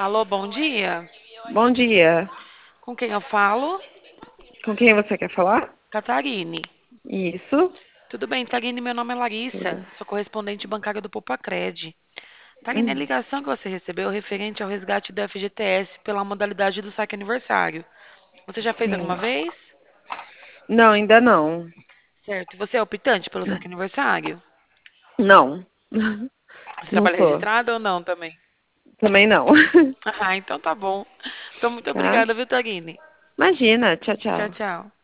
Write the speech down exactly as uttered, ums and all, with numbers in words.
Alô, bom dia. Bom dia. Com quem eu falo? Com quem você quer falar? Catarine. Isso. Tudo bem, Tarine? Meu nome é Larissa, Tudo. sou correspondente bancária do Popacred. Tarine, a Hum, ligação que você recebeu é referente ao resgate do F G T S pela modalidade do saque aniversário. Você já fez alguma sim. vez? Não, ainda não. Certo. E você é optante pelo saque aniversário? Não. Você Não trabalha sou. registrado ou não também? Também não. Ah, então tá bom. Então, muito Tá? obrigada, viu, Tarine? Imagina. Tchau, Tchau, tchau. tchau.